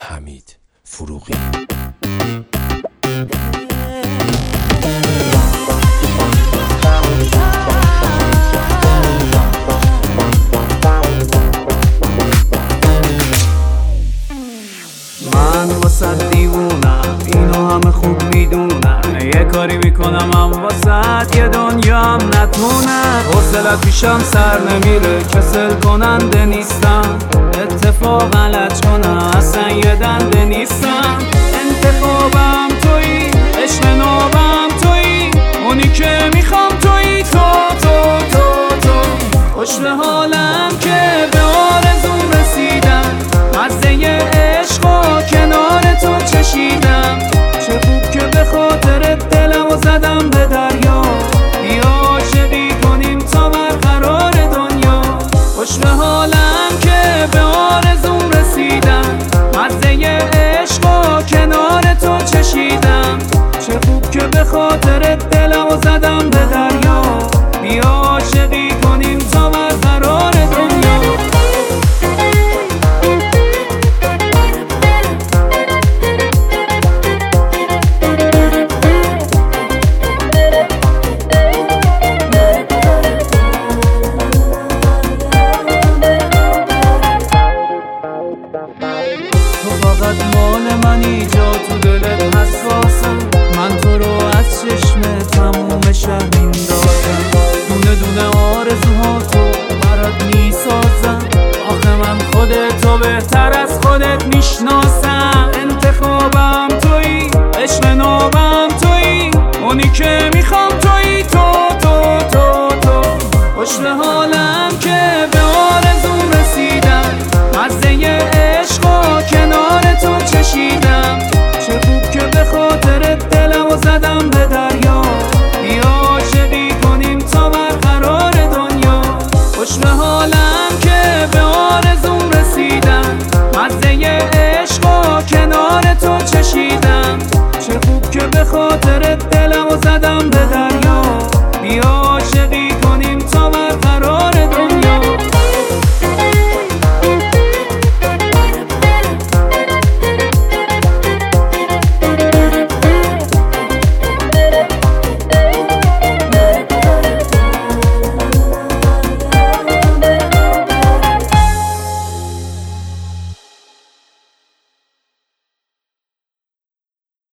حمید فروغی. من واسه دیوونم، اینو همه خوب میدونم. یه کاری میکنم هم واسه یه دنیام نتونم. حوصلت پیشم سر نمیره، کسل کننده نیستم. اتفاقا لج کنم اصلا یه دنده نیستم. انتخابم تویی، عشق نابم تویی، اونی که میخوام تویی. تو خوش به حالم که به آرزوم رسیدم. مزه عشقو کنار تو چشیدم. چه خوب که به خاطر دلمو زدم به دریا. بیا عاشقی کنیم تا برقرار دنیا. خوش به حالم که به آرزوم رسیدم. مزه عشقو کنار تو چشیدم. چه خوب که به خاطر دلمو زدم به دریا. بیا عاشقی کنیم تا برقرار دنیا. تو فقط مال منی، جا تو دلت حساسم. من تو رو از چشم تموم شهر میندازم. دونه دونه آرزوها تو برات میسازم. آخه من خودتو بهتر از خودت میشناسم. انتخابم تویی، عشق نابم تویی، اونی که میخوام تویی. تو خوش به